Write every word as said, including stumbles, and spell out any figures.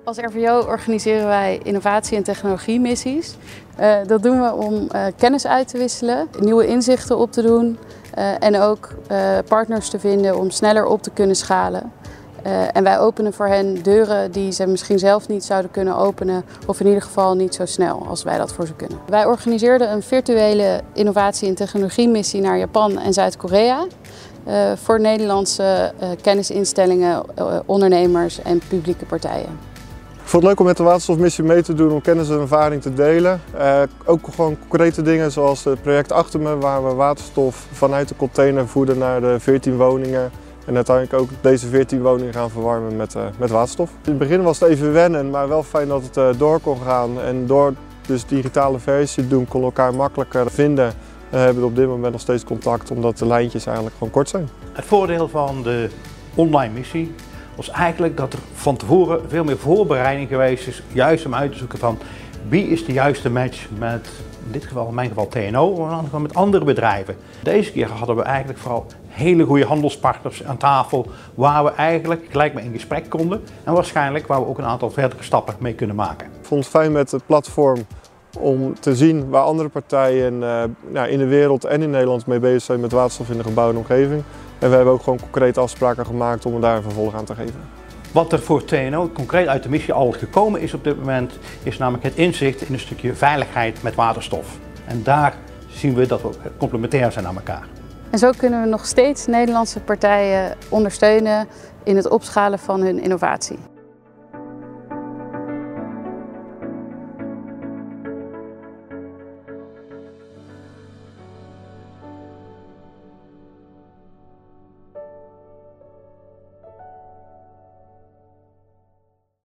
Als R V O organiseren wij innovatie- en technologiemissies. Uh, dat doen we om uh, kennis uit te wisselen, nieuwe inzichten op te doen uh, en ook uh, partners te vinden om sneller op te kunnen schalen. Uh, en wij openen voor hen deuren die ze misschien zelf niet zouden kunnen openen, of in ieder geval niet zo snel als wij dat voor ze kunnen. Wij organiseerden een virtuele innovatie- en technologiemissie naar Japan en Zuid-Korea uh, voor Nederlandse uh, kennisinstellingen, uh, ondernemers en publieke partijen. Ik vond het leuk om met de waterstofmissie mee te doen, om kennis en ervaring te delen. Uh, ook gewoon concrete dingen zoals het project achter me, waar we waterstof vanuit de container voeden naar de veertien woningen. En uiteindelijk ook deze veertien woningen gaan verwarmen met, uh, met waterstof. In het begin was het even wennen, maar wel fijn dat het uh, door kon gaan. En door dus digitale versie te doen, kon elkaar makkelijker vinden. We hebben op dit moment nog steeds contact, omdat de lijntjes eigenlijk gewoon kort zijn. Het voordeel van de online missie was eigenlijk dat er van tevoren veel meer voorbereiding geweest is, juist om uit te zoeken van wie is de juiste match met, in dit geval, in mijn geval T N O, maar dan met andere bedrijven. Deze keer hadden we eigenlijk vooral hele goede handelspartners aan tafel waar we eigenlijk gelijk mee in gesprek konden en waarschijnlijk waar we ook een aantal verdere stappen mee kunnen maken. Ik vond het fijn met het platform om te zien waar andere partijen uh, nou, in de wereld en in Nederland mee bezig zijn met waterstof in de gebouwde omgeving. En we hebben ook gewoon concrete afspraken gemaakt om er daar een vervolg aan te geven. Wat er voor T N O concreet uit de missie al gekomen is op dit moment, is namelijk het inzicht in een stukje veiligheid met waterstof. En daar zien we dat we complementair zijn aan elkaar. En zo kunnen we nog steeds Nederlandse partijen ondersteunen in het opschalen van hun innovatie.